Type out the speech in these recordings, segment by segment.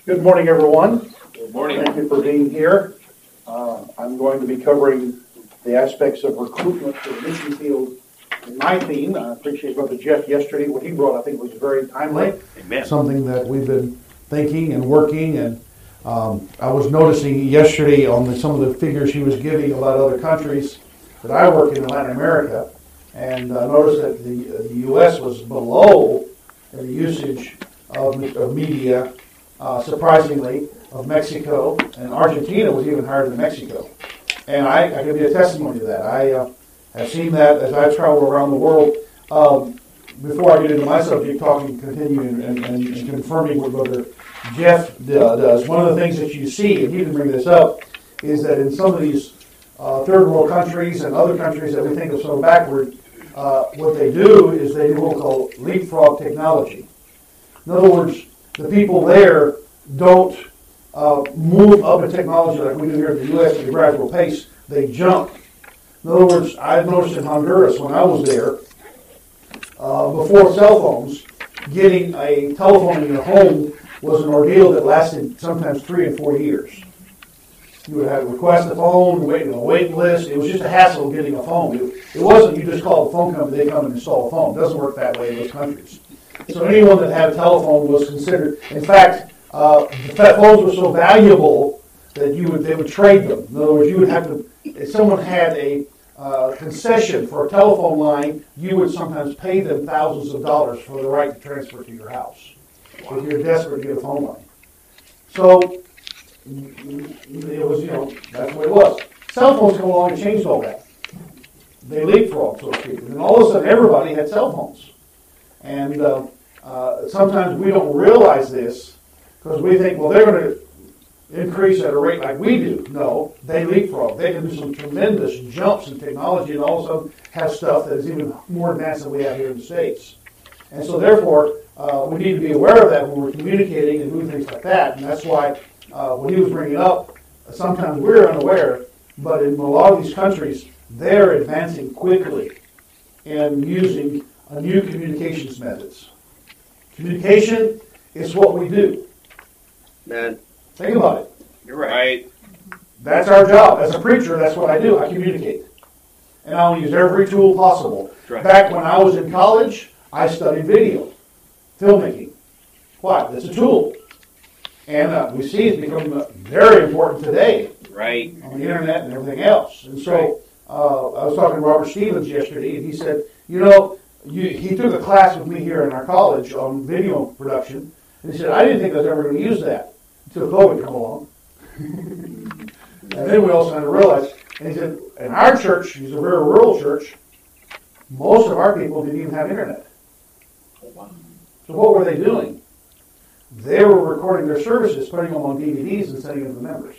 Good morning, everyone. Good morning. Thank you for being here. I'm going to be covering the aspects of recruitment for the mission field in my theme. I appreciate Brother Jeff yesterday. What he brought, I think, was very timely. Amen. Something that we've been thinking and working, and I was noticing yesterday on some of the figures he was giving about other countries that I work in Latin America, and I noticed that the U.S. was below the usage of media, surprisingly, of Mexico, and Argentina was even higher than Mexico. And I can be a testimony to that. I have seen that as I travel around the world. Before I get into my subject, continuing and confirming what Brother Jeff does, one of the things that you see, and he didn't bring this up, is that in some of these third world countries and other countries that we think are so backward, what they do is they do what we call leapfrog technology. In other words, the people there don't move up in technology like we do here in the U.S. at a gradual pace. They jump. In other words, I've noticed in Honduras when I was there, before cell phones, getting a telephone in your home was an ordeal that lasted sometimes 3 and 4 years. You would have to request a phone, wait on a waiting list. It was just a hassle getting a phone. It wasn't you just call the phone company, they come and install a phone. It doesn't work that way in those countries. So anyone that had a telephone was considered. In fact, the phones were so valuable that they would trade them. In other words, you would have to. If someone had a concession for a telephone line, you would sometimes pay them thousands of dollars for the right to transfer to your house if you're desperate to get a phone line. So it was, that's what it was. Cell phones come along and changed all that. They leapfrogged, so to speak, and all of a sudden everybody had cell phones. And sometimes we don't realize this because we think, well, they're going to increase at a rate like we do. No, they leapfrog. They can do some tremendous jumps in technology and all of a sudden have stuff that is even more advanced than we have here in the States. And so therefore, we need to be aware of that when we're communicating and doing things like that. And that's why when he was bringing up, sometimes we're unaware, but in a lot of these countries, they're advancing quickly and using new communications methods. Communication is what we do. Man. Think about it. You're right. That's our job. As a preacher, that's what I do. I communicate. And I'll use every tool possible. Right. Back when I was in college, I studied video, filmmaking. Why? That's a tool. And we see it's become very important today. Right. On the internet and everything else. And so I was talking to Robert Stevens yesterday, and he said, he took a class with me here in our college on video production. And he said, I didn't think I was ever going to use that until COVID came along. And then we also had to realize, and he said, in our church, he's a very rural church, most of our people didn't even have internet. So what were they doing? They were recording their services, putting them on DVDs and sending them to the members.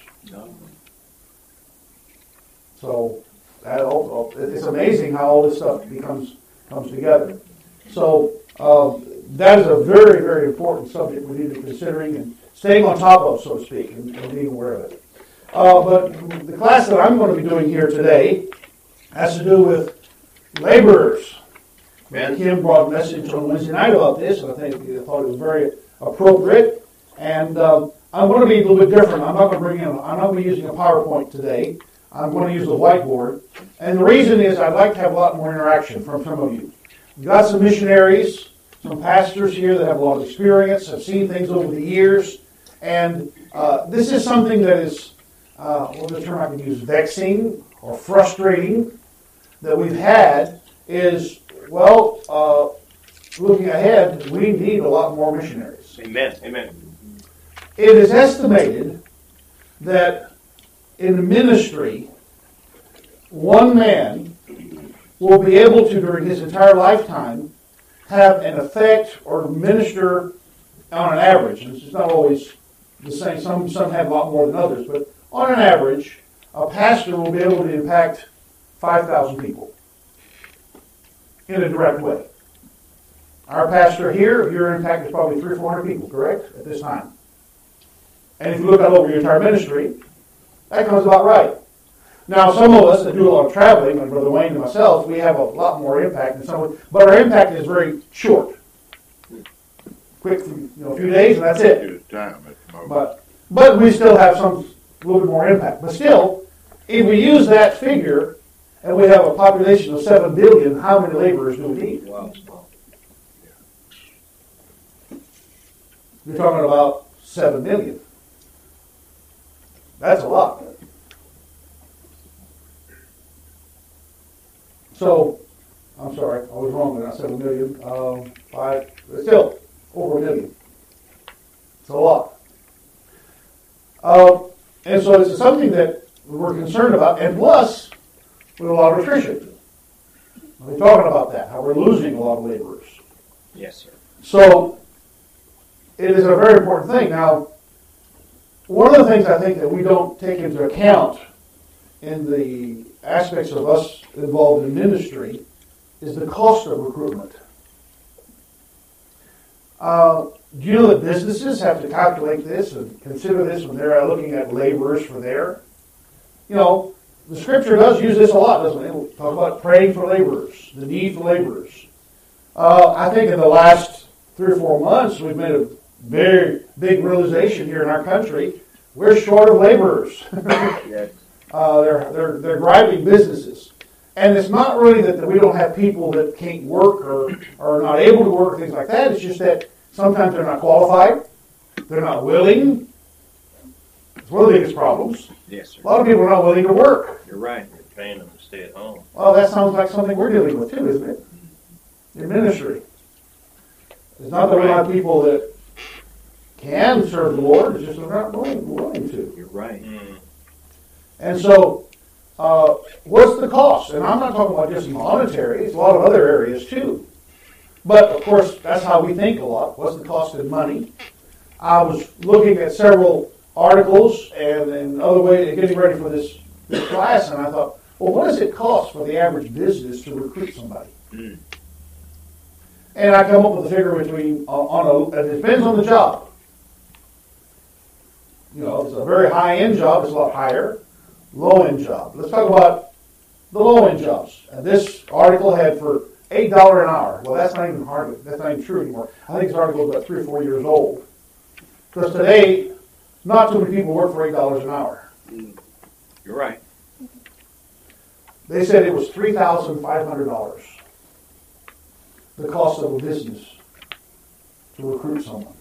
So it's amazing how all this stuff comes together. So that is a very, very important subject we need to be considering and staying on top of, so to speak, and being aware of it. But the class that I'm going to be doing here today has to do with laborers. Kim brought a message on Wednesday night about this, and I thought it was very appropriate. And I'm going to be a little bit different. I'm not going to be using a PowerPoint today. I'm going to use the whiteboard. And the reason is I'd like to have a lot more interaction from some of you. We've got some missionaries, some pastors here that have a lot of experience, have seen things over the years. And this is something that is, what's the term I can use, vexing or frustrating that we've had is, looking ahead, we need a lot more missionaries. Amen. Amen. It is estimated that in the ministry, one man will be able to, during his entire lifetime, have an effect or minister on an average. And it's not always the same. Some have a lot more than others. But on an average, a pastor will be able to impact 5,000 people in a direct way. Our pastor here, your impact is probably 300 or 400 people, correct, at this time. And if you look out over your entire ministry, that comes about right. Now, some of us that do a lot of traveling, like Brother Wayne and myself, we have a lot more impact than someone, but our impact is very short. Quick, a few days, and that's it. But we still have some little bit more impact. But still, if we use that figure and we have a population of 7 billion, how many laborers do we need? Wow. You're talking about 7 million. That's a lot. So, I'm sorry, I was wrong. Not 7 million. Still over a million. It's a lot. And so it's something that we're concerned about. And plus, with a lot of attrition. We're talking about that, how we're losing a lot of laborers. Yes, sir. So, it is a very important thing. Now, one of the things I think that we don't take into account in the aspects of us involved in ministry is the cost of recruitment. Do you know that businesses have to calculate this and consider this when they're looking at laborers for their? You know, the scripture does use this a lot, doesn't it? It'll talk about praying for laborers, the need for laborers. I think in the last 3 or 4 months, we've made a very big realization here in our country. We're short of laborers. Yes. They're driving businesses. And it's not really that we don't have people that can't work or are not able to work, things like that. It's just that sometimes they're not qualified. They're not willing. It's one of the biggest problems. Yes, sir. A lot of people are not willing to work. You're right. You're paying them to stay at home. Well, that sounds like something we're dealing with too, isn't it? In ministry. It's not that we don't have people that can serve the Lord, it's just they're not willing to. You're right. And so, what's the cost? And I'm not talking about just monetary, it's a lot of other areas too. But, of course, that's how we think a lot. What's the cost in money? I was looking at several articles and other ways, getting ready for this class, and I thought, well, what does it cost for the average business to recruit somebody? Mm. And I come up with a figure between, it depends on the job. You know, if it's a very high-end job, it's a lot higher. Low-end job. Let's talk about the low-end jobs. And this article had for $8 an hour. Well, that's not even true anymore. I think this article is about 3 or 4 years old. Because today, not too many people work for $8 an hour. You're right. They said it was $3,500. The cost of a business to recruit someone.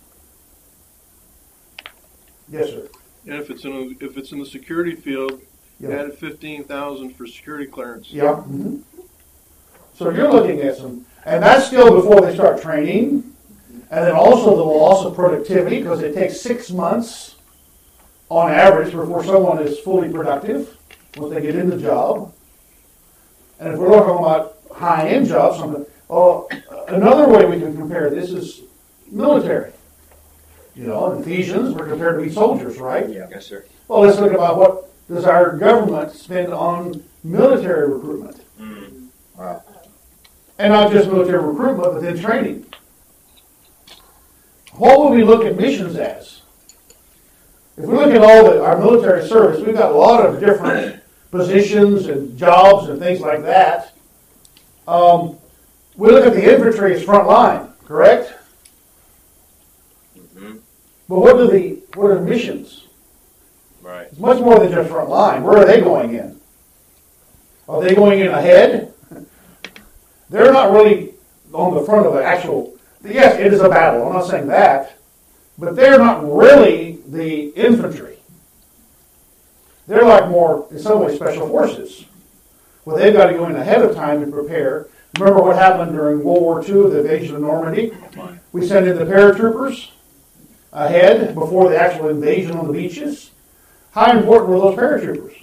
Yes, sir. And if it's in the security field, Yeah. added 15,000 for security clearance. Yeah. Mm-hmm. So you're looking at some, and that's still before they start training, and then also the loss of productivity because it takes 6 months on average before someone is fully productive once they get in the job. And if we're talking about high-end jobs, another way we can compare this is military. You know, in Ephesians, we're compared to be soldiers, right? Yeah. Yes, sir. Well, let's look about what does our government spend on military recruitment. Wow. And not just military recruitment, but then training. What would we look at missions as? If we look at all our military service, we've got a lot of different positions and jobs and things like that. We look at the infantry as front line, correct? Mm-hmm. But what are the missions? Right. It's much more than just front line. Where are they going in? Are they going in ahead? They're not really on the front of the actual. Yes, it is a battle. I'm not saying that. But they're not really the infantry. They're like more, in some ways, special forces. Well, they've got to go in ahead of time and prepare. Remember what happened during World War II, the invasion of Normandy? We sent in the paratroopers ahead before the actual invasion on the beaches. How important were those paratroopers?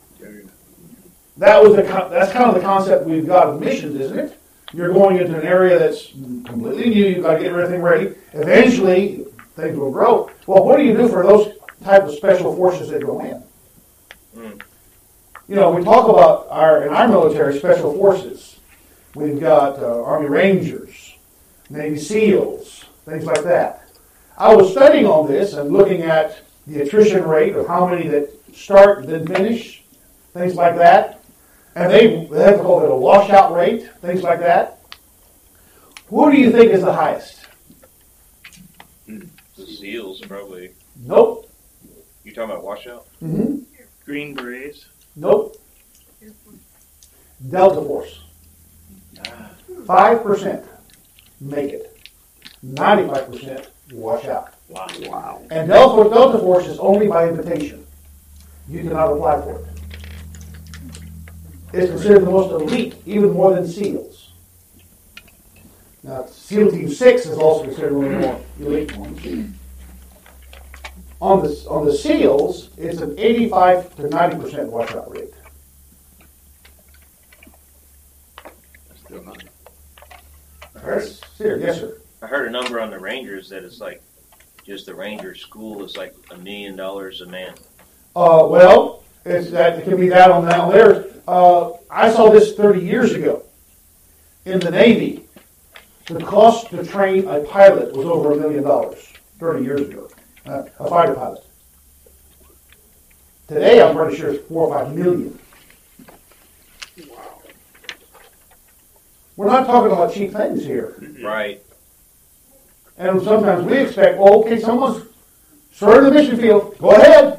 That's kind of the concept we've got of missions, isn't it? You're going into an area that's completely new. You've got to get everything ready. Eventually, things will grow. Well, what do you do for those type of special forces that go in? You know, we talk about in our military special forces. We've got Army Rangers, Navy SEALs, things like that. I was studying on this and looking at the attrition rate of how many that start and then finish, things like that. And they have to call it a washout rate, things like that. Who do you think is the highest? The seals, probably. Nope. You talking about washout? Mm-hmm. Green Berets. Nope. Delta Force. 5% make it. 95% wash out. Wow. And Delta Force is only by invitation. You cannot apply for it. It's considered the most elite, even more than SEALs. Now, SEAL Team 6 is also considered one of the more elite ones. On the SEALs, it's an 85 to 90% washout rate. Still not. That's serious, yes, sir. I heard a number on the Rangers that it's like just the Ranger school is like $1 million a man. Well, it can be that on there. I saw this 30 years ago in the Navy. The cost to train a pilot was over $1 million 30 years ago. A fighter pilot. Today, I'm pretty sure it's 4 or 5 million. Wow. We're not talking about cheap things here. Right. And sometimes we expect, well, okay, someone's started the mission field. Go ahead.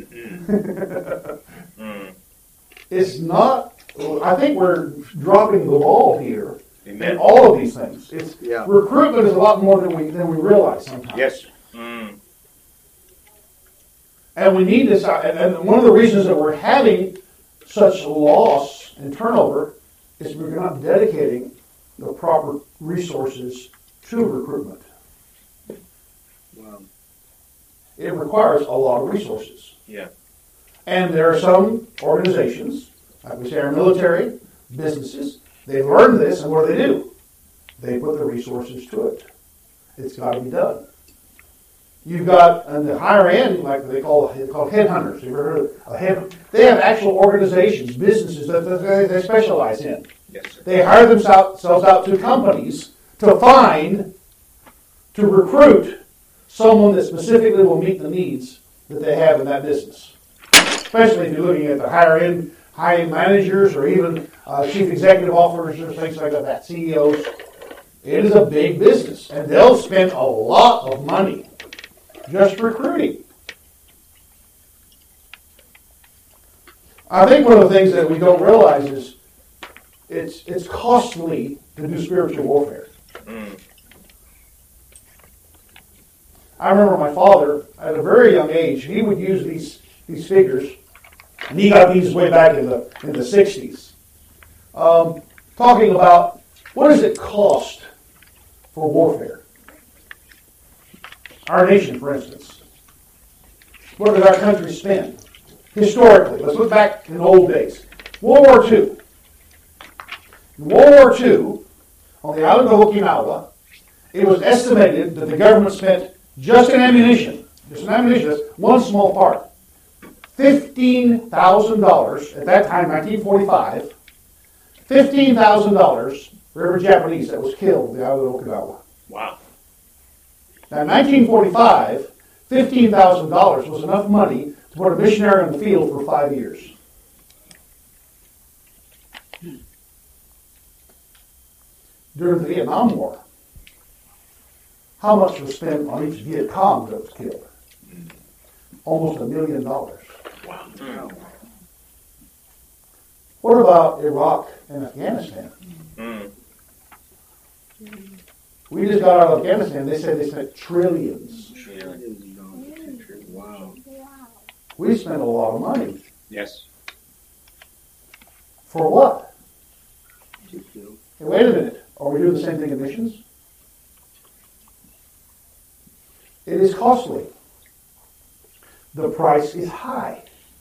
It's not. I think we're dropping the ball here in Amen. all of these things. It's Yeah. recruitment is a lot more than we realize sometimes. Yes. And we need this. And one of the reasons that we're having such loss and turnover is we're not dedicating the proper resources to recruitment. Wow. It requires a lot of resources. Yeah. And there are some organizations, like we say our military, businesses, they learn this, and what do? They put the resources to it. It's got to be done. You've got, on the higher end, like they call headhunters. You ever heard of a head? They have actual organizations, businesses that they specialize in. Yes, sir. They hire themselves out to companies to recruit someone that specifically will meet the needs that they have in that business. Especially if you're looking at the high-end managers or even chief executive officers, things like that, CEOs. It is a big business, and they'll spend a lot of money just recruiting. I think one of the things that we don't realize is it's costly to do spiritual warfare. I remember my father, at a very young age, he would use these figures, and he got these way back in the 60s, talking about what does it cost for warfare. Our nation, for instance. What does our country spend? Historically, let's look back in the old days. World War II. In World War II, on the island of Okinawa, it was estimated that the government spent just in ammunition, that's one small part, $15,000, at that time, 1945, $15,000 for every Japanese that was killed on the island of Okinawa. Wow. Now, in 1945, $15,000 was enough money to put a missionary in the field for 5 years. During the Vietnam War, how much was spent on each Viet Cong that was killed? Almost $1 million. Wow. What about Iraq and Afghanistan? We just got out of Afghanistan. They said they spent trillions. Yeah. Wow. We spent a lot of money. Yes. For what? Hey, Hey, wait a minute. Are we doing the same thing in missions? It is costly. The price is high.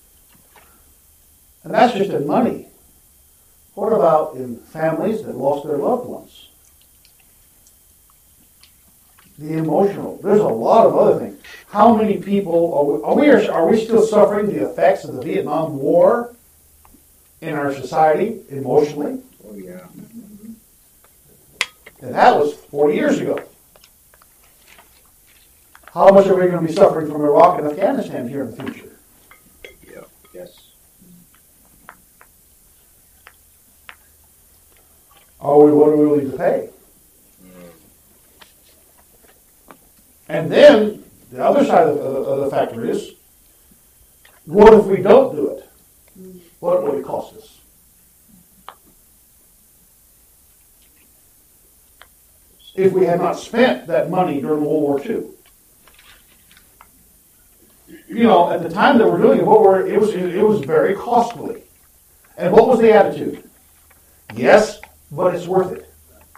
And that's just in money. What about in families that lost their loved ones? The emotional. There's a lot of other things. How many people are we still suffering the effects of the Vietnam War in our society emotionally? Oh, yeah. And that was 40 years ago. How much are we going to be suffering from Iraq and Afghanistan here in the future? Yeah. Yes. What are we willing to pay? And then The other side of the factor is, what if we don't do it? What would it cost us? If we had not spent that money during World War II. You know, at the time that we're doing it, it was very costly. And what was the attitude? Yes, but it's worth it.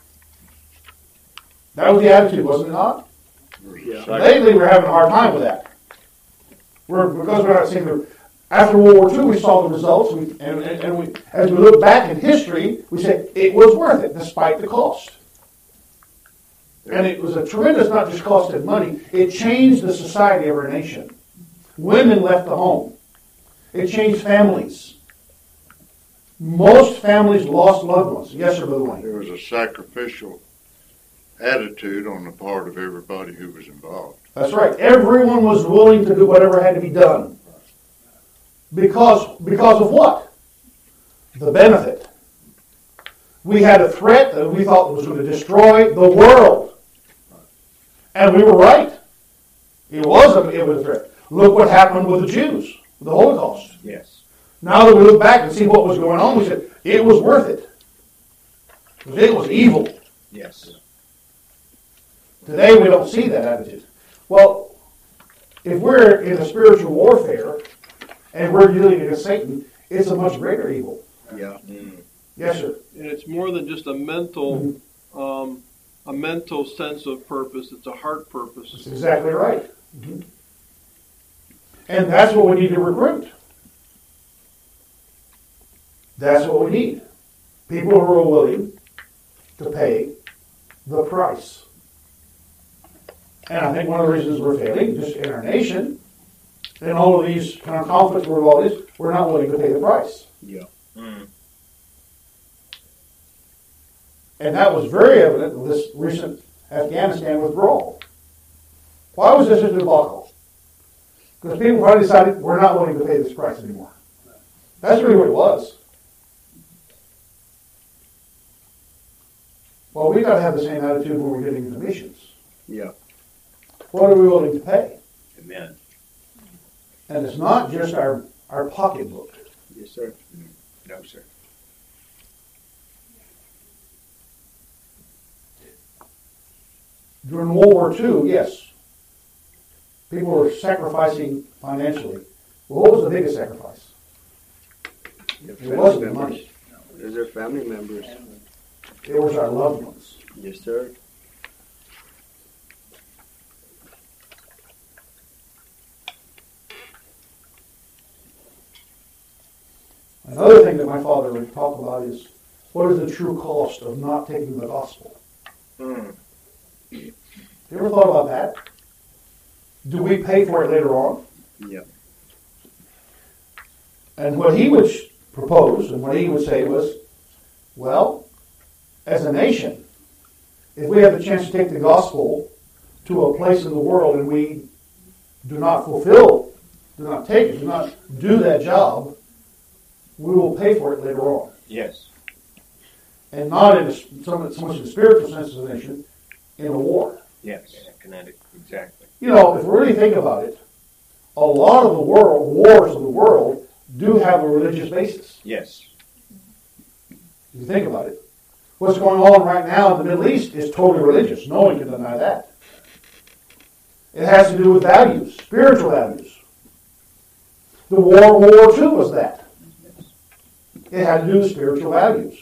That was the attitude, wasn't it not? Yeah. Lately, we're having a hard time with that. Because we're not seeing the. After World War II, we saw the results, and as we look back in history, we say it was worth it despite the cost. And it was a tremendous, not just cost in money, it changed the society of our nation. Women left the home. It changed families. Most families lost loved ones. Yes, sir, Brother Wayne. There was a sacrificial attitude on the part of everybody who was involved. That's right. Everyone was willing to do whatever had to be done. Because of what? The benefit. We had a threat that we thought was going to destroy the world. And we were right. It was a threat. Look what happened with the Jews, the Holocaust. Yes. Now that we look back and see what was going on, we said, it was worth it. Because it was evil. Yes. Today we don't see that attitude. Well, if we're in a spiritual warfare and we're dealing against Satan, it's a much greater evil. Yeah. Yes, sir. And it's more than just a mental sense of purpose. It's a heart purpose. That's exactly right. Mm-hmm. And that's what we need to recruit. That's what we need. People who are willing to pay the price. And I think one of the reasons we're failing, just in our nation, in all of these kind of conflicts we're involved in, we're not willing to pay the price. Yeah. Mm. And that was very evident in this recent Afghanistan withdrawal. Why was this a debacle? Because people finally decided we're not willing to pay this price anymore. That's really what it was. Well, we've got to have the same attitude when we're getting into missions. Yeah. What are we willing to pay? Amen. And it's not just our pocketbook. Yes, sir. No, sir. During World War II, yes, people were sacrificing financially. Well, what was the biggest sacrifice? Their It wasn't the family money. members. It was their family members. It was our loved ones. Yes, sir. Another thing that my father would talk about is, what is the true cost of not taking the gospel? Mm. You ever thought about that? Do we pay for it later on? Yeah. And what he would propose and what he would say was, well, as a nation, if we have the chance to take the gospel to a place in the world and we do not fulfill, do not take it, do not do that job, we will pay for it later on. Yes. And not in so much in the spiritual sense of the nation, in a war. Yes. Kinetic. Exactly. You know, if we really think about it, a lot of the wars of the world do have a religious basis. Yes. If you think about it. What's going on right now in the Middle East is totally religious. No one can deny that. It has to do with values, spiritual values. The World War II was that. It had to do with spiritual values.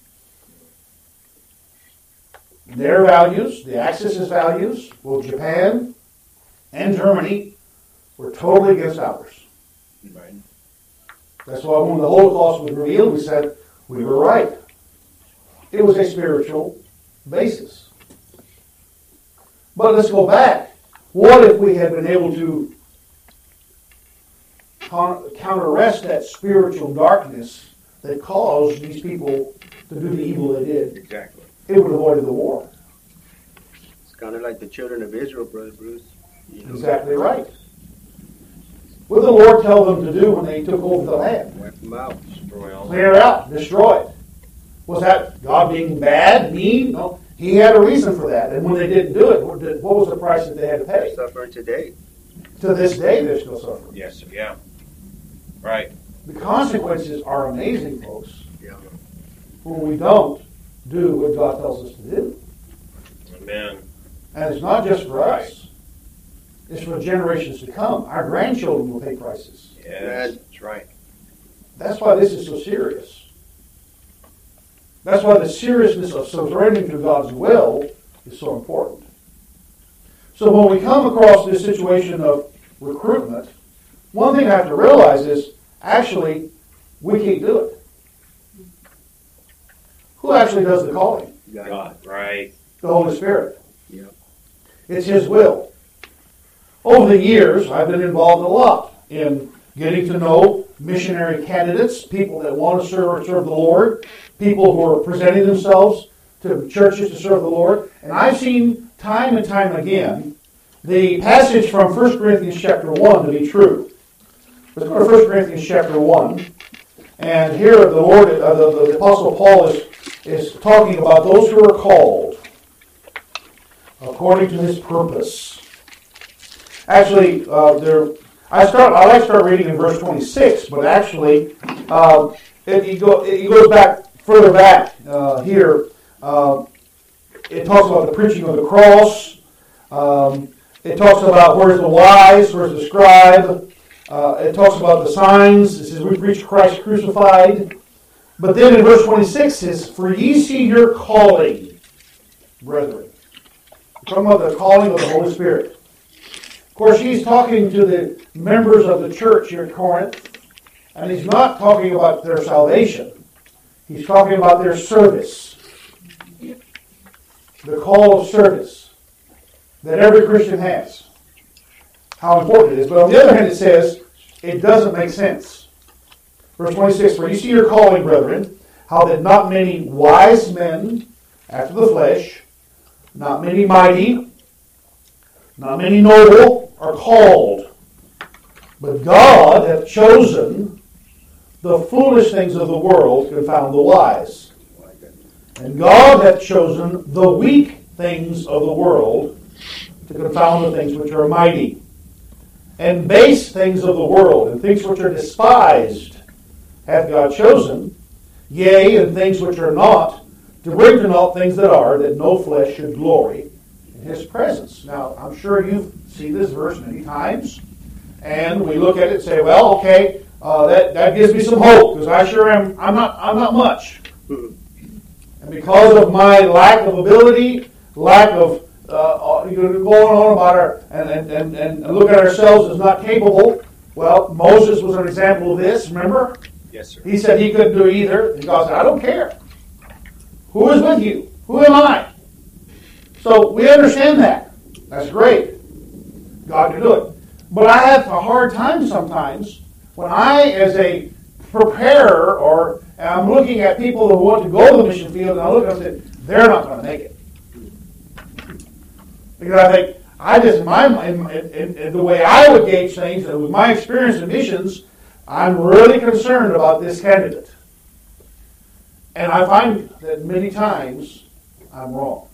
Their values, the Axis' values, both Japan and Germany, were totally against ours. Right. That's why when the Holocaust was revealed, we said we were right. It was a spiritual basis. But let's go back. What if we had been able to counter-arrest that spiritual darkness that caused these people to do the evil they did? Exactly. It would have avoided the war. It's kind of like the children of Israel, Brother Bruce. You know, Exactly right. What did the Lord tell them to do when they took over the land? wipe them out. Destroy all. Clear it out, destroy it. Was that God being bad, mean? No. He had a reason for that. And when they didn't do it, what was the price that they had to They're pay? suffering today. To this day, they're still suffering. Yes, sir. Yeah. Right. The consequences are amazing, folks, Yeah. when we don't do what God tells us to do. Amen. And it's not just for us. It's for generations to come. Our grandchildren will pay prices. Yes, that's right. That's why this is so serious. That's why the seriousness of surrendering to God's will is so important. So when we come across this situation of recruitment, one thing I have to realize is, actually, we can't do it. Who actually does the calling? God. Right. The Holy Spirit. Yeah. It's His will. Over the years, I've been involved a lot in getting to know missionary candidates, people that want to serve the Lord, people who are presenting themselves to churches to serve the Lord. And I've seen time and time again the passage from 1 Corinthians chapter 1 to be true. Let's go to 1 Corinthians chapter 1. And here the Lord, the Apostle Paul is talking about those who are called according to His purpose. Actually, I like to start reading in verse 26, but actually, it goes back further back here. It talks about the preaching of the cross. It talks about where's the wise, where's the scribe. It talks about the signs. It says we preach Christ crucified. But then in verse 26 it says, "For ye see your calling, brethren." We're talking about the calling of the Holy Spirit. Of course, he's talking to the members of the church here at Corinth, and he's not talking about their salvation. He's talking about their service. The call of service that every Christian has. How important it is. But on the other hand, it says, it doesn't make sense. Verse 26, "For you see your calling, brethren, how that not many wise men after the flesh, not many mighty, not many noble are called. But God hath chosen the foolish things of the world to confound the wise. And God hath chosen the weak things of the world to confound the things which are mighty. And base things of the world, and things which are despised, hath God chosen, yea, and things which are not, to bring to naught things that are, that no flesh should glory in His presence." Now, I'm sure you've seen this verse many times, and we look at it and say, well, okay, that gives me some hope, because I sure am, I'm not much. And because of my lack of ability, lack of going on about our, and look at ourselves as not capable, well, Moses was an example of this, remember? Yes, sir. He said he couldn't do it either, and God said, I don't care. Who is with you? Who am I? So we understand that. That's great. God can do it. But I have a hard time sometimes when I, as a preparer, or I'm looking at people who want to go to the mission field, and I look and I say, they're not going to make it. Because I think, in the way I would gauge things, and with my experience in missions, I'm really concerned about this candidate. And I find that many times I'm wrong.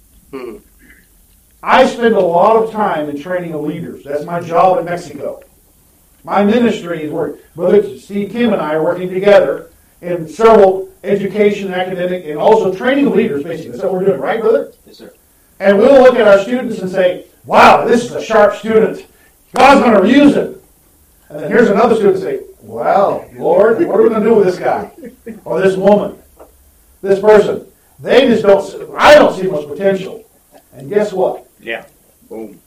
I spend a lot of time in training of leaders. That's my job in Mexico. My ministry is where Brother Steve Kim and I are working together in several education, academic, and also training of leaders, basically. That's what we're doing, right, brother? Yes, sir. And we'll look at our students and say, wow, this is a sharp student. God's going to use him. And then here's another student and say, well, Lord, what are we going to do with this guy? Or this woman? This person? They just don't, I don't see much potential. And guess what? Yeah. Boom.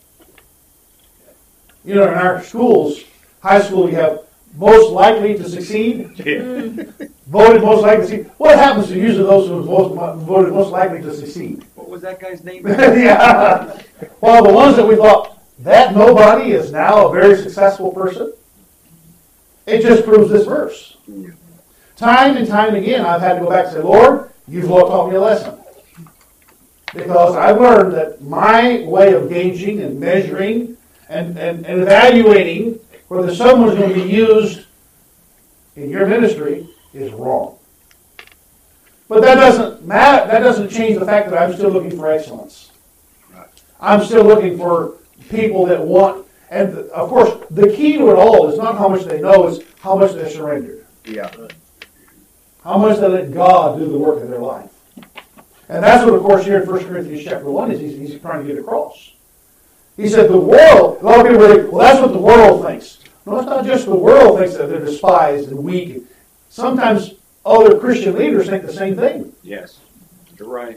You know, in our schools, high school, you have most likely to succeed. Yeah. Voted most likely to succeed. What happens to usually those who voted most likely to succeed? What was that guy's name? Yeah. Well, the ones that we thought, that nobody is now a very successful person, it just proves this verse. Yeah. Time and time again, I've had to go back and say, Lord, you've taught me a lesson. Because I've learned that my way of gauging and measuring and evaluating whether someone's going to be used in your ministry is wrong. But that doesn't matter. That doesn't change the fact that I'm still looking for excellence. I'm still looking for people that want, and of course, the key to it all is not how much they know, it's how much they're surrendered. Yeah. How much they let God do the work of their life. And that's what, of course, here in 1 Corinthians chapter 1 is he's trying to get across. He said the world, a lot of people think, well, that's what the world thinks. No, it's not just the world thinks that they're despised and weak. Sometimes other Christian leaders think the same thing. Yes, you're right.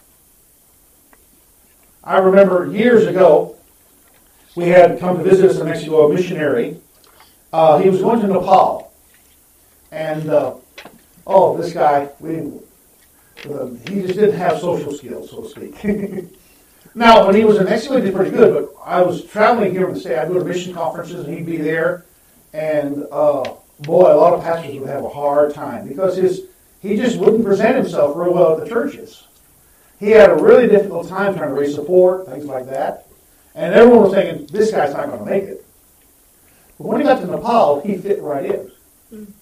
I remember years ago, we had come to visit us in Mexico, a missionary. He was going to Nepal. And, this guy, he just didn't have social skills, so to speak. Now, when he was in Mexico, he did pretty good, but I was traveling here in the state. I'd go to mission conferences, and he'd be there. And, boy, a lot of pastors would have a hard time because he just wouldn't present himself real well at the churches. He had a really difficult time trying to raise support, things like that. And everyone was thinking, this guy's not going to make it. But when he got to Nepal, he fit right in.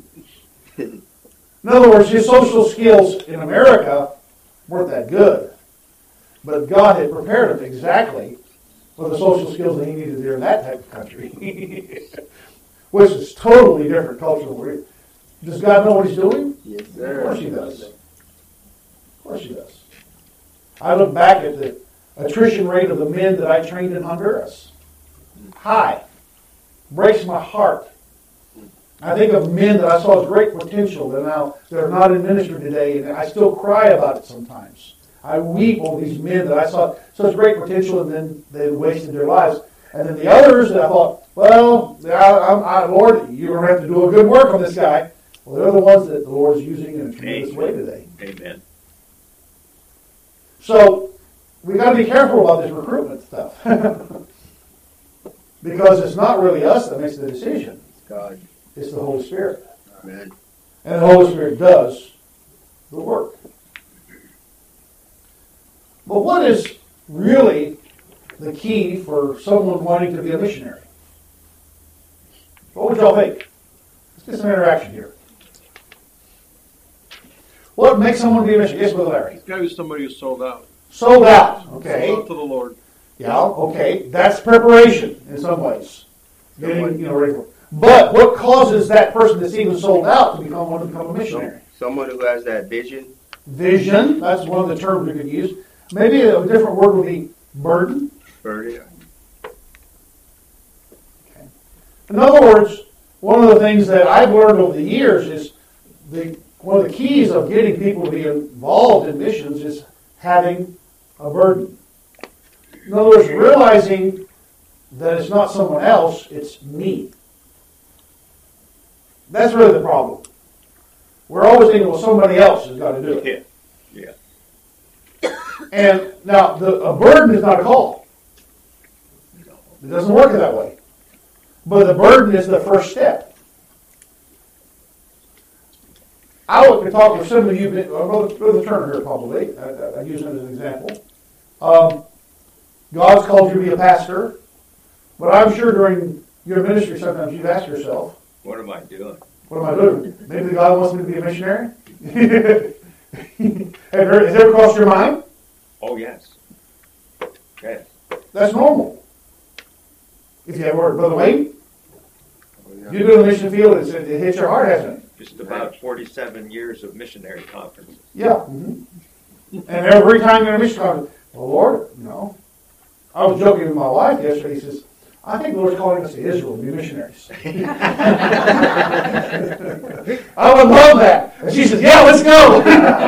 In other words, his social skills in America weren't that good. But God had prepared him exactly for the social skills that he needed there in that type of country. Which is totally different culturally. Does God know what he's doing? Yes, sir. Of course he does. Of course he does. I look back at the attrition rate of the men that I trained in Honduras. High. Breaks my heart. I think of men that I saw as great potential that now they're not in ministry today, and I still cry about it sometimes. I weep over these men that I saw such great potential, and then they wasted their lives. And then the others that I thought, well, Lord, you're going to have to do a good work on this guy. Well, they're the ones that the Lord is using in a tremendous way today. Amen. So we got to be careful about this recruitment stuff. Because it's not really us that makes the decision. God. It's the Holy Spirit. Amen. And the Holy Spirit does the work. But what is really the key for someone wanting to be a missionary? What would y'all think? Let's get some interaction here. What makes someone be a missionary? Yes, Brother Larry. It's got to be somebody who's sold out. Sold out. Okay. Sold out to the Lord. Yeah, okay. That's preparation in some ways. Getting, ready for it. But what causes that person that's even sold out to become a missionary? Someone who has that vision. Vision. That's one of the terms we could use. Maybe a different word would be burden. Burden. Okay. In other words, one of the things that I've learned over the years is one of the keys of getting people to be involved in missions is having a burden. In other words, realizing that it's not someone else, it's me. That's really the problem. We're always thinking, well, somebody else has got to do it. Yeah. And now, a burden is not a call. It doesn't work that way. But the burden is the first step. I would talk to some of you, Brother Turner here probably, I use him as an example. God's called you to be a pastor, but I'm sure during your ministry sometimes you've asked yourself, What am I doing? what am I doing? Maybe God wants me to be a missionary? Has it ever crossed your mind? Oh, yes. Okay. That's normal. If you have word, Brother Wayne, Oh, yeah. you've been in the mission field, it hits your heart, hasn't it? Just about 47 years of missionary conferences. Yeah. And every time you're in a mission conference, well, Lord, I was joking with my wife yesterday. He says, I think the Lord's calling us to Israel to be missionaries. I would love that. And she says, yeah, let's go.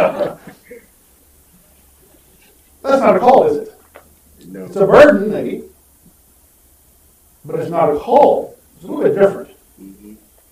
That's not a call, is it? No. It's a burden, maybe. But it's not a call. It's a little bit different. Mm-hmm.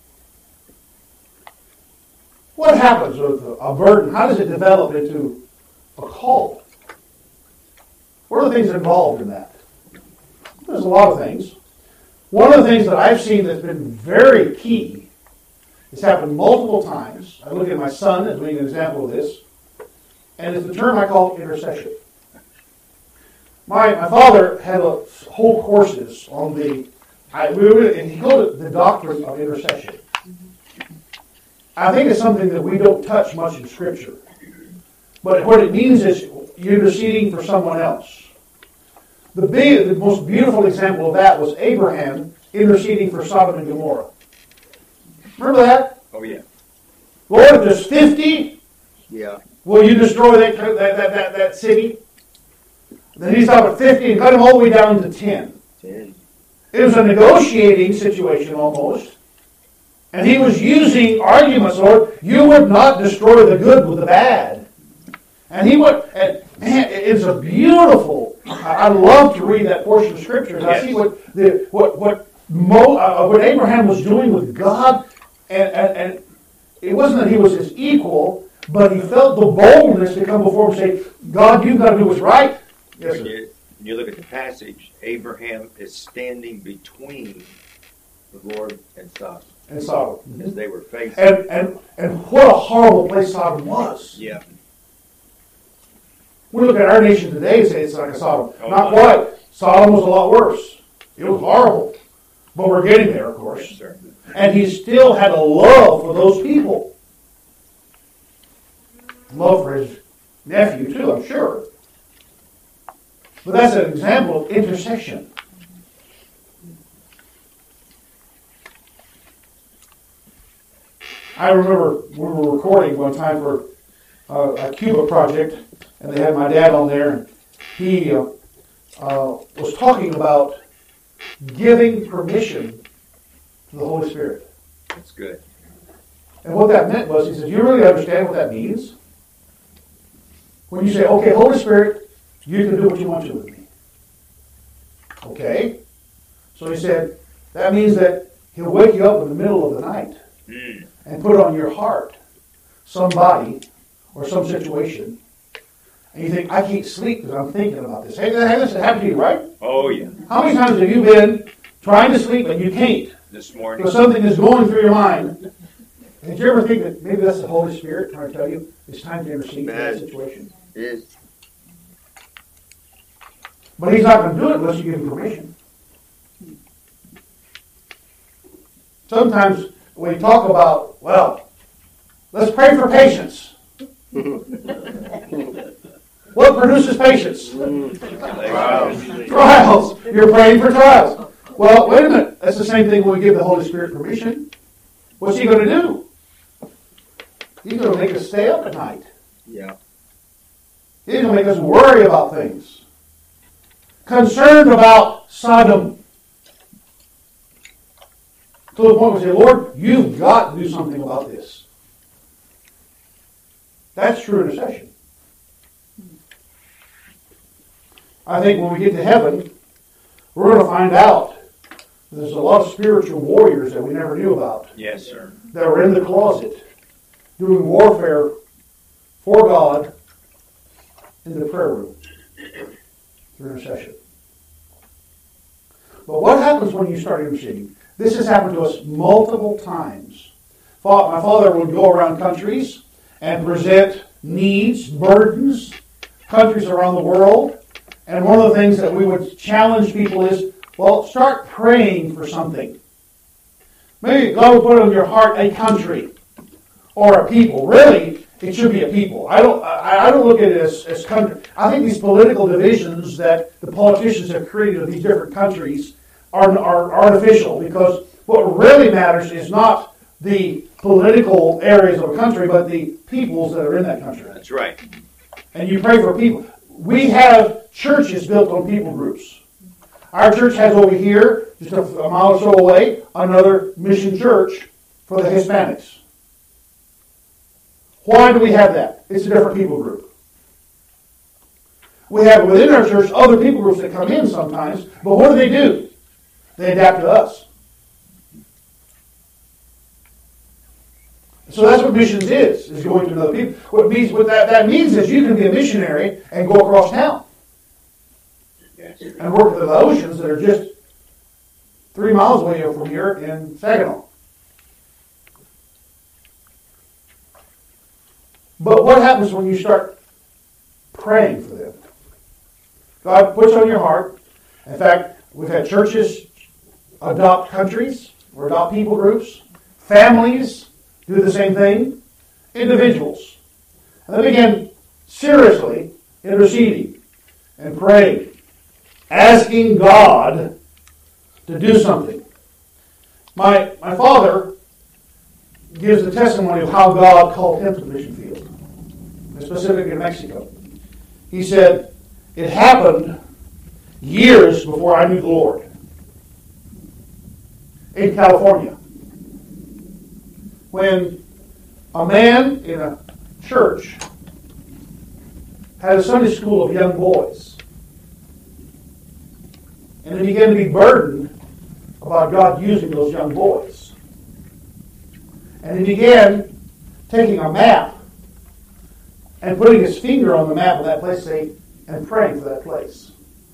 What happens with a burden? How does it develop into a call? What are the things involved in that? There's a lot of things. One of the things that I've seen that's been very key, it's happened multiple times. I look at my son as being an example of this, and it's the term I call intercession. My father had whole courses on and he called it the doctrine of intercession. I think it's something that we don't touch much in Scripture. But what it means is you're interceding for someone else. The most beautiful example of that was Abraham interceding for Sodom and Gomorrah. Remember that? Oh, yeah. Lord, if there's 50, Yeah. will you destroy that city? Then he stopped at 50 and cut him all the way down to 10. 10. It was a negotiating situation almost. And he was using arguments, Lord, you would not destroy the good with the bad. And he went, and man, it's a beautiful, I love to read that portion of Scripture. And I see what Abraham was doing with God, and it wasn't that he was his equal, but he felt the boldness to come before him and say, God, you've got to do what's right. Yes, When sir. you look at the passage, Abraham is standing between the Lord and Sodom And Sodom. as they were facing. And what a horrible place Sodom was. Yeah. We look at our nation today and say it's like a Sodom. Oh, Not my. quite. Sodom was a lot worse. It was horrible. But we're getting there, of course. Yes, sir. And he still had a love for those people. Love for his nephew, too, I'm sure. But that's an example of intercession. I remember we were recording one time for a Cuba project, and they had my dad on there, and he was talking about giving permission to the Holy Spirit. That's good. And what that meant was, he said, do you really understand what that means? When you say, okay, Holy Spirit, you can do what you want to with me. Okay? So he said, that means that he'll wake you up in the middle of the night and put on your heart somebody or some situation. And you think, I can't sleep because I'm thinking about this. Hey, this has happened to you, right? Oh, yeah. How many times have you been trying to sleep and you can't? This morning. Because something is going through your mind. Did you ever think that maybe that's the Holy Spirit trying to tell you it's time to intercede in that situation? Yes. But he's not going to do it unless you give him permission. Sometimes we talk about, well, let's pray for patience. What produces patience? Trials. You're praying for trials. Well, wait a minute. That's the same thing when we give the Holy Spirit permission. What's he going to do? He's going to make us stay up at night. Yeah. He's going to make us worry about things. Concerned about Sodom. To the point where we say, Lord, you've got to do something about this. That's true intercession. I think when we get to heaven, we're going to find out there's a lot of spiritual warriors that we never knew about Yes, sir. that were in the closet doing warfare for God in the prayer room through intercession. But what happens when you start interceding? This has happened to us multiple times. My father would go around countries and present needs, burdens, countries around the world. And one of the things that we would challenge people is, well, start praying for something. Maybe God will put on your heart a country or a people. Really, it should be a people. I don't look at it as country. I think these political divisions that the politicians have created of these different countries are artificial, because what really matters is not the political areas of a country, but the peoples that are in that country. That's right. And you pray for people. We have churches built on people groups. Our church has over here, just a mile or so away, another mission church for the Hispanics. Why do we have that? It's a different people group. We have within our church other people groups that come in sometimes, but what do? They adapt to us. So that's what missions is going to another people. What that means is you can be a missionary and go across town Yes. and work with the oceans that are just 3 miles away from here in Saginaw. But what happens when you start praying for them? God puts on your heart. In fact, we've had churches adopt countries or adopt people groups. Families do the same thing. Individuals. And they begin seriously interceding and praying, asking God to do something. My father gives the testimony of how God called him to the mission field, specifically in Mexico. He said, it happened years before I knew the Lord in California, when a man in a church had a Sunday school of young boys, and he began to be burdened about God using those young boys. And he began taking a map and putting his finger on the map of that place and praying for that place.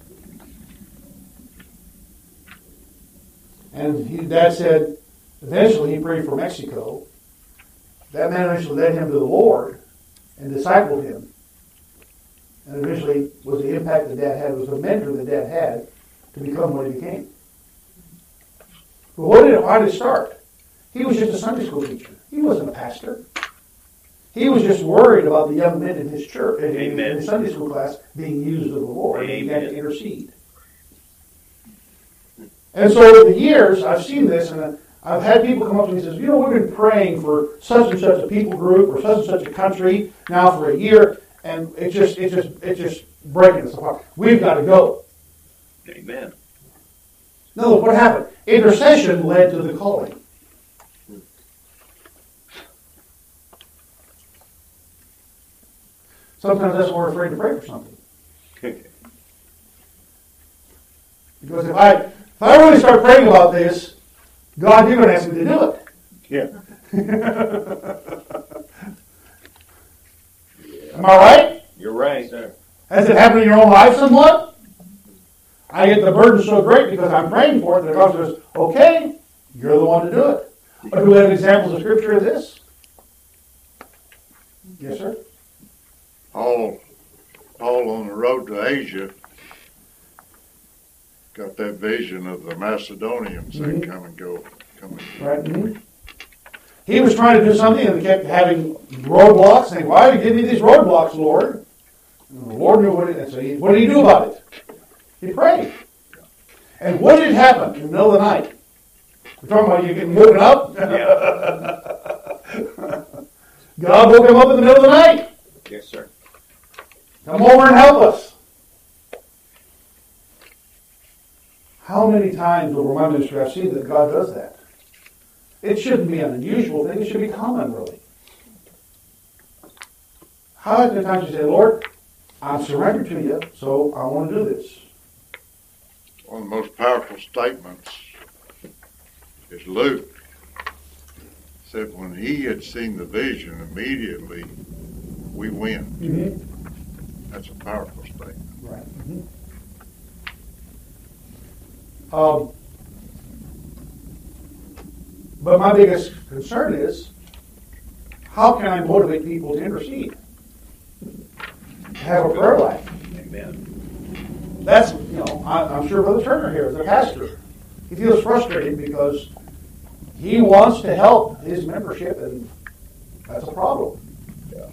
And Dad said, eventually he prayed for Mexico. That man eventually led him to the Lord and discipled him. And eventually was the impact that Dad had, was the mentor that Dad had to become what he became. But why did it start? He was just a Sunday school teacher. He wasn't a pastor. He was just worried about the young men in his church, in his Sunday school class, being used of the Lord. And he began to intercede. And so over the years, I've seen this, and I've had people come up to me and say, we've been praying for such and such a people group or such and such a country now for a year, and it's just breaking us apart. We've got to go. Amen. No, what happened? Intercession led to the calling. Sometimes that's why we're afraid to pray for something. Because if I really start praying about this, God, you're going to ask me to do it. Yeah. Am I right? You're right, sir. Has it happened in your own life somewhat? I get the burden so great because I'm praying for it that God says, okay, you're the one to do it. Do we have examples of Scripture of this? Yes, sir. Paul on the road to Asia got that vision of the Macedonians that come and go. Right. Mm-hmm. He was trying to do something and kept having roadblocks, saying, why are you giving me these roadblocks, Lord? And the Lord knew what did he do about it? He prayed. And what did happen in the middle of the night? We're talking about you getting woken up? Yeah. God woke him up in the middle of the night. Yes, sir. Come over and help us. How many times over my ministry I've seen that God does that? It shouldn't be an unusual thing. It should be common, really. How many times you say, Lord, I'm surrendered to you, so I want to do this. One of the most powerful statements is Luke said when he had seen the vision, immediately we win. Mm-hmm. That's a powerful statement. Right. Mm-hmm. But my biggest concern is, how can I motivate people to intercede? Have a prayer life. Amen. That's, I'm sure Brother Turner here is a pastor. He feels frustrated because he wants to help his membership, and that's a problem. Yeah.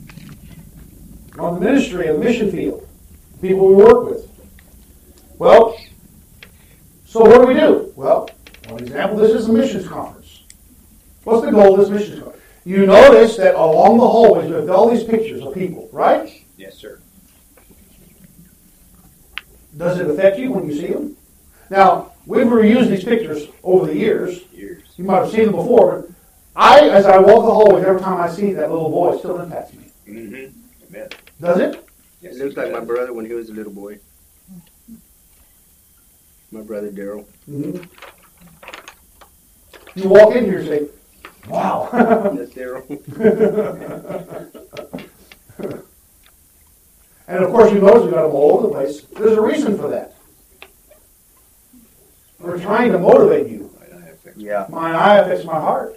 On the ministry and the mission field, people we work with. Well, so what do? Well, one example, this is a missions conference. What's the goal of this missions conference? You notice that along the hallways we have all these pictures of people, right? Yes, sir. Does it affect you when you see them? Now, we've reused these pictures over the years. You might have seen them before, but as I walk the hallways, every time I see that little boy, it still impacts me. Mm-hmm. Amen. Does it? Yes, It looks like my brother when he was a little boy. My brother Daryl. Mm-hmm. You walk in here and say, wow. That's Daryl. And of course, you notice we've got them all over the place. There's a reason for that. We're trying to motivate you. Yeah. My eye affects my heart.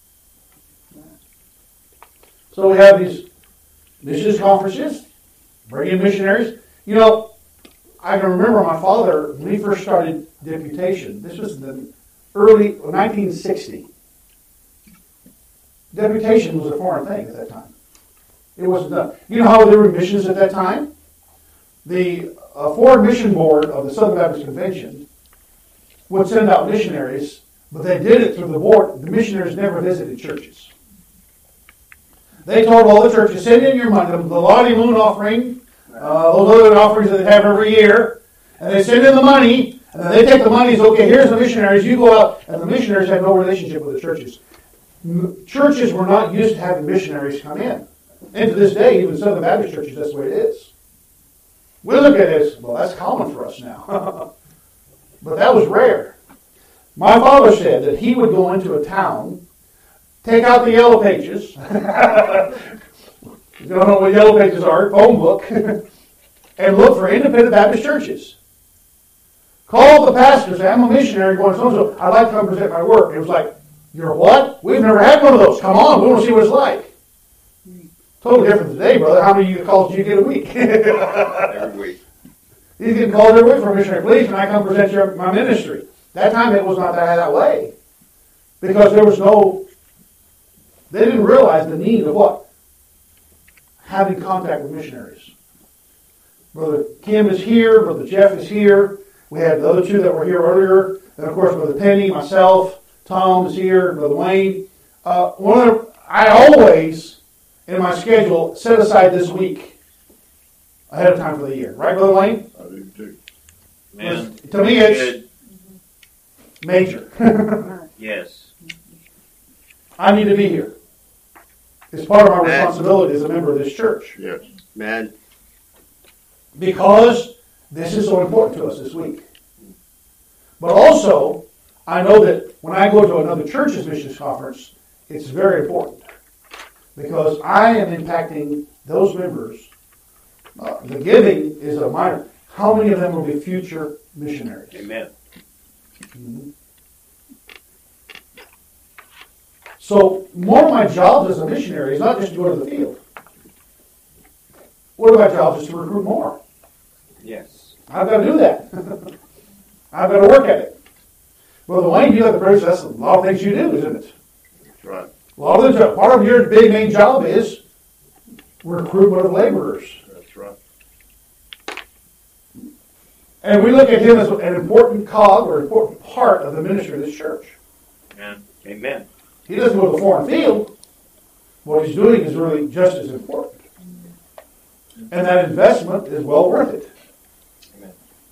So we have these missions conferences, bring in missionaries. I can remember my father, when he first started deputation, this was in the early 1960. Deputation was a foreign thing at that time. It wasn't done. You know how there were missions at that time? The Foreign Mission Board of the Southern Baptist Convention would send out missionaries, but they did it through the board. The missionaries never visited churches. They told all the churches, send in your money, the Lottie Moon offering, those other offerings that they have every year, and they send in the money, and then they take the money and say, okay, here's the missionaries, you go out, and the missionaries had no relationship with the churches. Churches were not used to having missionaries come in. And to this day, even Southern Baptist churches, that's the way it is. We look at it as, well, that's common for us now. But that was rare. My father said that he would go into a town, take out the yellow pages. You don't know what yellow pages are, phone book, and look for independent Baptist churches. Call the pastor, say, I'm a missionary going so-and-so. I'd like to come present my work. It was like, you're what? We've never had one of those. Come on, we want to see what it's like. Totally different today, brother. How many calls do you get a week? Every week. He's getting called every week for a missionary. Please, can I come present my ministry? That time it was not that way. Because there was they didn't realize the need of what? Having contact with missionaries. Brother Kim is here. Brother Jeff is here. We had the other two that were here earlier. And of course, Brother Penny, myself, Tom is here, Brother Wayne. I always, in my schedule, set aside this week ahead of time for the year. Right, Brother Wayne? I do too. Man, To me, it's major. yes. I need to be here. It's part of my responsibility as a member of this church. Yes. Man, Because this is so important to us this week. But also, I know that when I go to another church's missions conference, it's very important. Because I am impacting those members. The giving is a minor. How many of them will be future missionaries? Amen. Mhm. So, more of my jobs as a missionary is not just to go to the field. One of my jobs is to recruit more. Yes. I've got to do that. I've got to work at it. Brother Wayne, you have the privilege. That's a lot of things you do, isn't it? That's right. A lot of the part of your big main job is recruitment of laborers. That's right. And we look at him as an important cog or important part of the ministry of this church. Amen. Amen. He doesn't go to the foreign field. What he's doing is really just as important. And that investment is well worth it. Amen.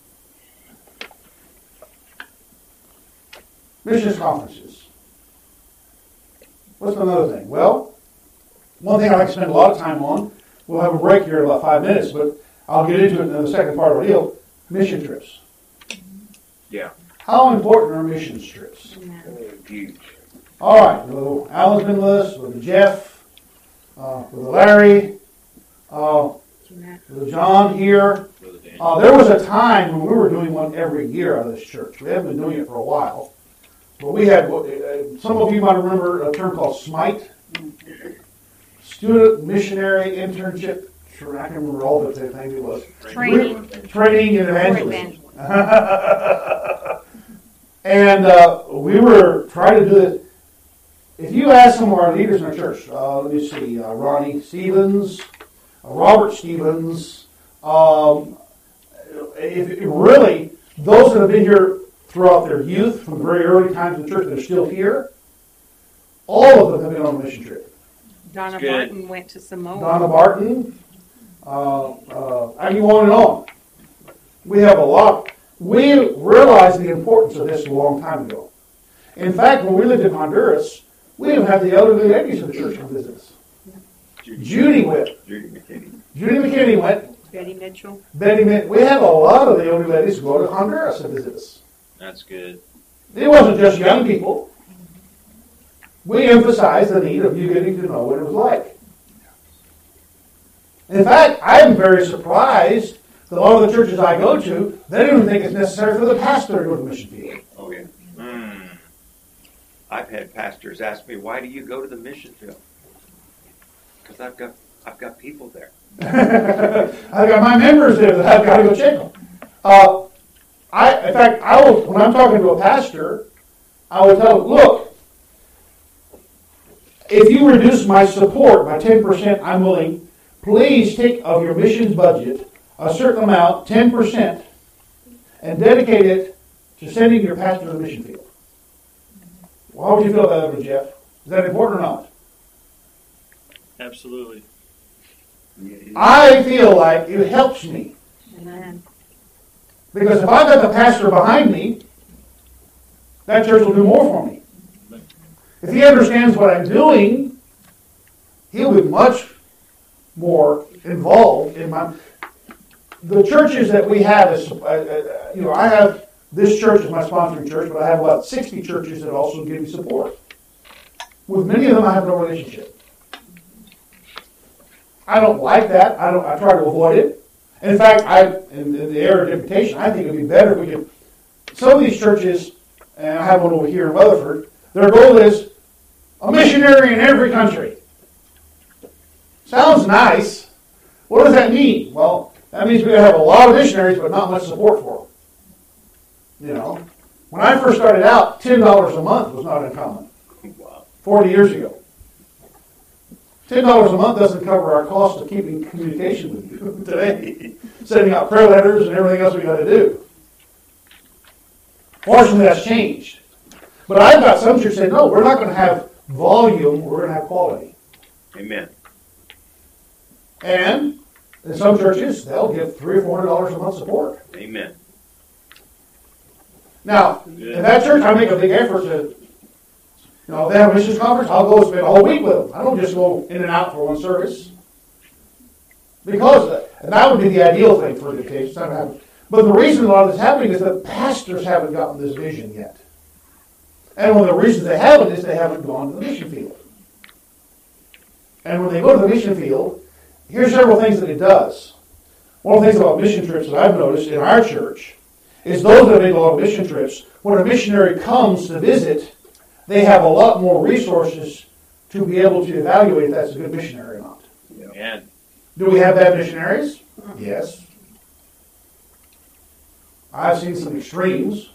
Missions conferences. What's another thing? Well, one thing I like to spend a lot of time on, we'll have a break here in about 5 minutes, but I'll get into it in the second part of the deal, mission trips. Yeah. How important are missions trips? Huge. All right, well, Alan's been with us, with Jeff, with Larry, with John here. Brother Dan. There was a time when we were doing one every year out of this church. We haven't been doing it for a while. But we had, some of you might remember a term called SMITE, Student Missionary Internship. Sure, I can remember all the things it was. Training. Training and evangelism. Evangelism. And we were trying to do it. If you ask some of our leaders in our church, let me see, Ronnie Stevens, Robert Stevens, if really, those that have been here throughout their youth, from the very early times of the church that are still here, all of them have been on a mission trip. Donna Good. Barton went to Samoa. Donna Barton, I can go on and on. We have a lot. We realized the importance of this a long time ago. In fact, when we lived in Honduras, we even had the elderly ladies of the church come visit us. Judy went. Judy McKinney. Judy McKinney went. Betty Mitchell. Betty went. We had a lot of the elderly ladies go to Honduras to visit us. That's good. It wasn't just young people. We emphasized the need of you getting to know what it was like. In fact, I'm very surprised that a lot of the churches I go to, they don't even think it's necessary for the pastor to go to the mission field. Oh, yeah. Mm. I've had pastors ask me, why do you go to the mission field? Because I've got people there. I've got my members there that I've got to go check them. When I'm talking to a pastor, I will tell him, look, if you reduce my support by 10%, I'm willing please take of your missions budget a certain amount, 10%, and dedicate it to sending your pastor to the mission field. Well, how would you feel about that, Jeff? Is that important or not? Absolutely. I feel like it helps me. Amen. Because if I've got the pastor behind me, that church will do more for me. If he understands what I'm doing, he'll be much more involved in the churches that we have. I have this church as my sponsoring church, but I have about 60 churches that also give me support. With many of them, I have no relationship. I don't like that. I try to avoid it. In fact, in the area of invitation, I think it would be better if we could. Some of these churches, and I have one over here in Weatherford, their goal is a missionary in every country. Sounds nice. What does that mean? Well, that means we're going to have a lot of missionaries, but not much support for them. You know, when I first started out, $10 a month was not uncommon. Wow. 40 years ago. $10 a month doesn't cover our cost of keeping communication with you today. Sending out prayer letters and everything else we got to do. Fortunately, that's changed. But I've got some churches saying, no, we're not going to have volume, we're going to have quality. Amen. And in some churches, they'll give $300 or $400 a month support. Amen. Now, in that church, I make a big effort to, if they have a missions conference, I'll go spend a whole week with them. I don't just go in and out for one service. Because and that would be the ideal thing for the case. But the reason a lot of this is happening is that pastors haven't gotten this vision yet. And one of the reasons they haven't is they haven't gone to the mission field. And when they go to the mission field, here's several things that it does. One of the things about mission trips that I've noticed in our church is those that make a lot of mission trips, when a missionary comes to visit, they have a lot more resources to be able to evaluate if that's a good missionary or not. And Do we have bad missionaries? Yes. I've seen some extremes.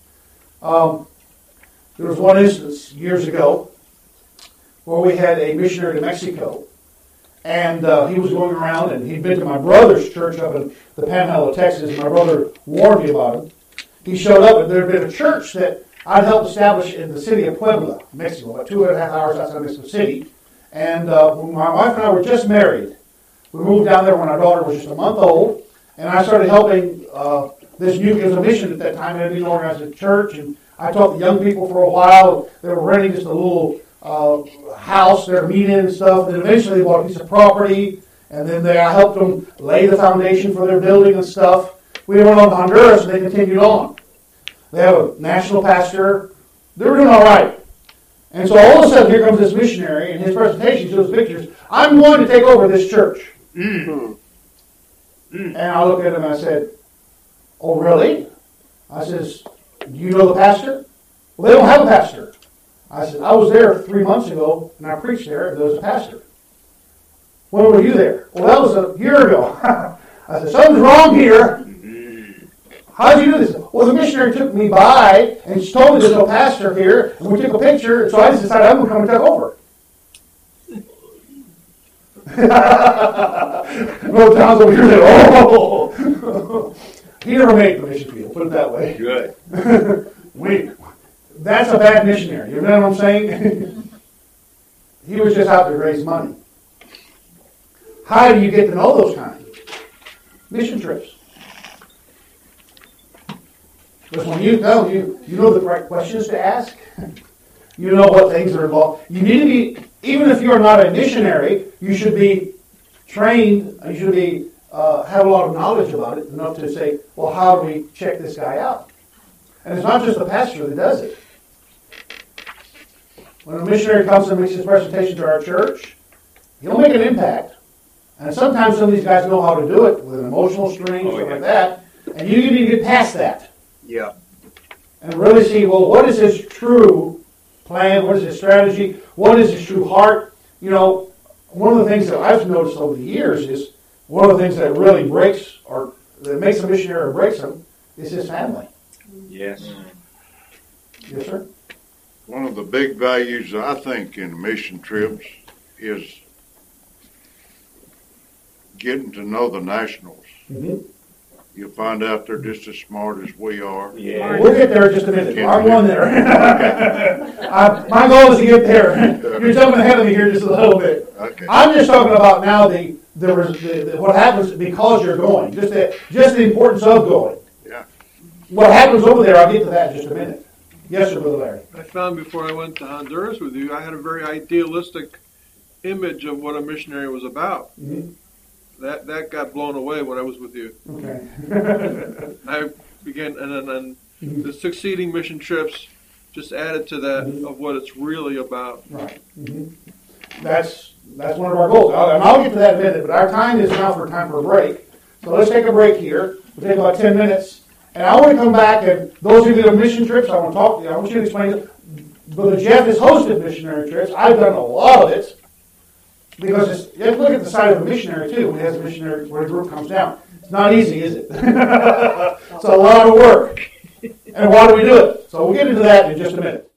There was one instance years ago where we had a missionary to Mexico, and he was going around, and he'd been to my brother's church up in the Panhandle of Texas, and my brother warned me about him. He showed up, and there had been a church that I'd helped establish in the city of Puebla, Mexico, about 2.5 hours outside Mexico City. And when my wife and I were just married, we moved down there when our daughter was just a month old, and I started helping this new, it was a mission at that time, it had been organized at church, and I taught the young people for a while. They were renting just a little house there to meet in and stuff, and then eventually they bought a piece of property, and then I helped them lay the foundation for their building and stuff. We went on to Honduras, and they continued on. They have a national pastor. They were doing all right. And so all of a sudden, here comes this missionary, and his presentation shows pictures. I'm going to take over this church. And I looked at him and I said, oh, really? I says, do you know the pastor? Well, they don't have a pastor. I said, I was there 3 months ago, and I preached there, and there was a pastor. When were you there? Well, that was a year ago. I said, something's wrong here. How did you do this? Well, the missionary took me by and she told me there's no pastor here, and we took a picture, so I just decided I'm going to come and take over. No, Tom's over here saying, oh! He never made the mission field, put it that way. Good. That's a bad missionary, you know what I'm saying? He was just out to raise money. How do you get to know those kinds? Mission trips. Because when you know, you know the right questions to ask. You know what things are involved. You need to be, even if you're not a missionary, you should be trained, you should be have a lot of knowledge about it, enough to say, well, how do we check this guy out? And it's not just the pastor that does it. When a missionary comes and makes his presentation to our church, he'll make an impact. And sometimes some of these guys know how to do it with an emotional string, stuff like that. And you need to get past that. Yeah. And really see, well, what is his true plan? What is his strategy? What is his true heart? You know, one of the things that I've noticed over the years is one of the things that really breaks or that makes a missionary or breaks him is his family. Yes. Yes, sir? One of the big values I think in mission trips is getting to know the nationals. Mhm. You'll find out they're just as smart as we are. Yeah. We'll get there in just a minute. I'm one there. My goal is to get there. You're jumping ahead of me here just a little bit. Okay. I'm just talking about now the what happens because you're going, just the importance of going. Yeah. What happens over there, I'll get to that in just a minute. Yes, sir, Brother Larry. I found before I went to Honduras with you, I had a very idealistic image of what a missionary was about. Mhm. That got blown away when I was with you. Okay. I began, and then the succeeding mission trips just added to that of what it's really about. Right. Mhm. That's one of our goals. And I'll get to that in a minute, but our time is now for time for a break. So let's take a break here. We'll take about 10 minutes. And I want to come back, and those of you that have mission trips, I want to talk to you. I want you to explain. Brother Jeff has hosted missionary trips. I've done a lot of it. Because you have to look at the side of a missionary, too, when he has a missionary, when a group comes down. It's not easy, is it? It's a lot of work. And why do we do it? So we'll get into that in just a minute.